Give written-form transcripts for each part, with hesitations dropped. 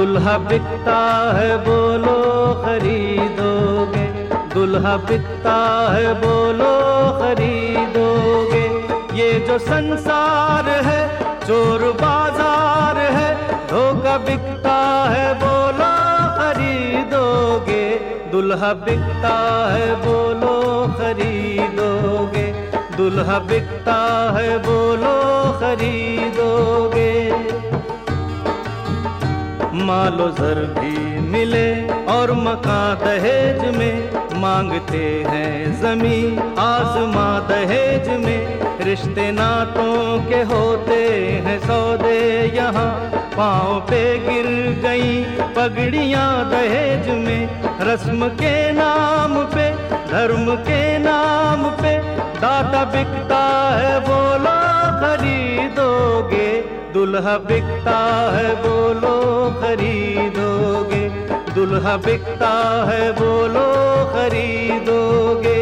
दुल्हा बिकता है बोलो खरीदोगे, दुल्हा बिकता है बोलो खरीदोगे। ये जो संसार है चोर बाजार है, धोखा बिकता है बोलो खरीदोगे, दुल्हा बिकता है बोलो खरीदोगे, दुल्हा बिकता है बोलो खरीदोगे। मालो जर भी मिले और मकान दहेज में, मांगते हैं जमीन आसमां दहेज में। रिश्ते नातों के होते हैं सौदे यहाँ, पाँव पे गिर गई पगड़ियाँ दहेज में। रस्म के नाम पे धर्म के नाम पे दाता बिकता है बोलो खरीदोगे, दुल्हा बिकता है बोलो खरीदोगे, दुल्हा बिकता है बोलो खरीदोगे।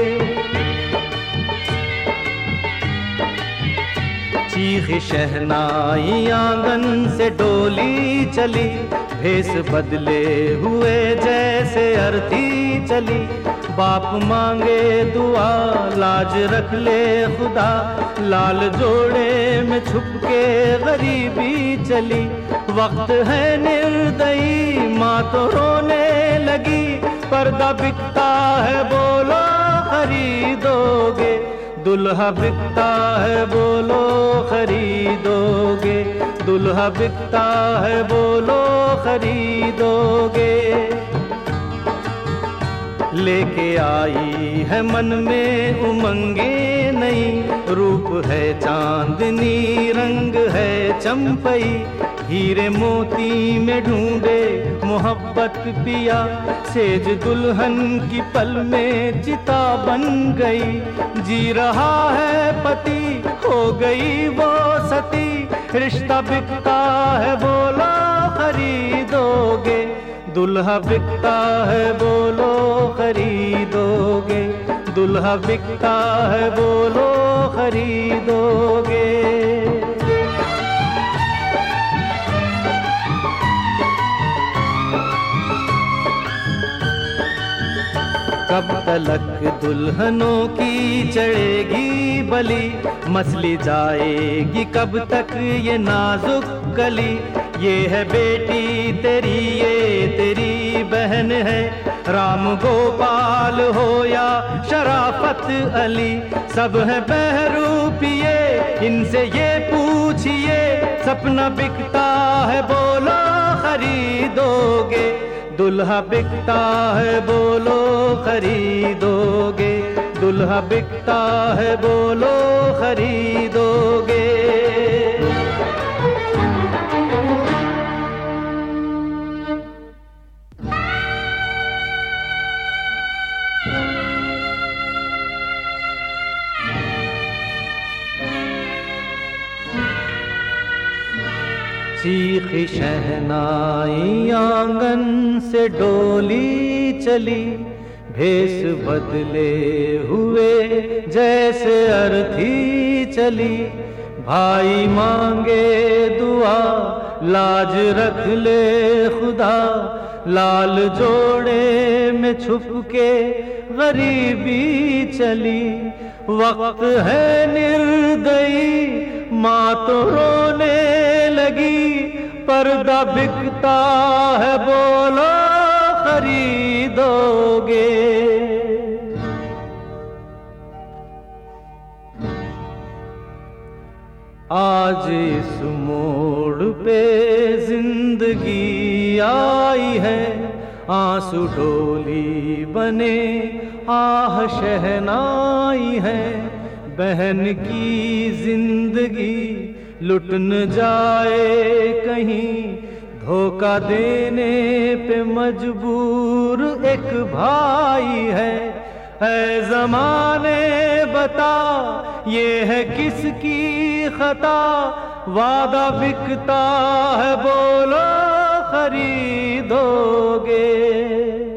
चीख शहनाई आंगन से डोली चली, भेस बदले हुए जैसे अर्थी चली। बाप मांगे दुआ लाज रख ले खुदा, लाल जोड़े में छुप के गरीबी चली। वक्त है निर्दयी माँ तो रोने लगी, पर्दा बिकता है बोलो खरीदोगे, दुल्हा बिकता है बोलो खरीदोगे, दुल्हा बिकता है बोलो खरीदोगे। लेके आई है मन में उमंगे नई, रूप है चांदनी रंग है चंपई। हीरे मोती में ढूंढे मोहब्बत पिया, सेज दुल्हन की पल में चिता बन गई। जी रहा है पति हो गई वो सती, रिश्ता बिकता है बोलो खरीदोगे, दुल्हा बिकता है बोलो खरीदोगे, दुल्हा बिकता है बोलो खरीदोगे। कब तलक दुल्हनों की चढ़ेगी बलि, मसली जाएगी कब तक ये नाजुक कली। ये है बेटी तेरी ये तेरी बहन है, राम गोपाल हो या शराफत अली। सब है बहरूपिये इनसे ये पूछिए, सपना बिकता है बोलो खरीदोगे, दुल्हा बिकता है बोलो खरीदोगे, दुल्हा बिकता है बोलो खरीदोगे। चीख शहनाई आंगन से डोली चली, भेस बदले हुए जैसे अर्थी चली। भाई मांगे दुआ लाज रख ले खुदा, लाल जोड़े में छुप के गरीबी चली। वक्त है निर्दयी माँ तो रोने लगी, पर्दा बिकता है बोलो खरीदोगे। आज इस मोड़ पे जिंदगी आई है, आंसू डोली बने आह शहनाई है। बहन की जिंदगी लुट न जाए कहीं, धोखा देने पे मजबूर एक भाई है। ज़माने बता ये है किसकी खता, वादा बिकता है बोलो खरीदोगे।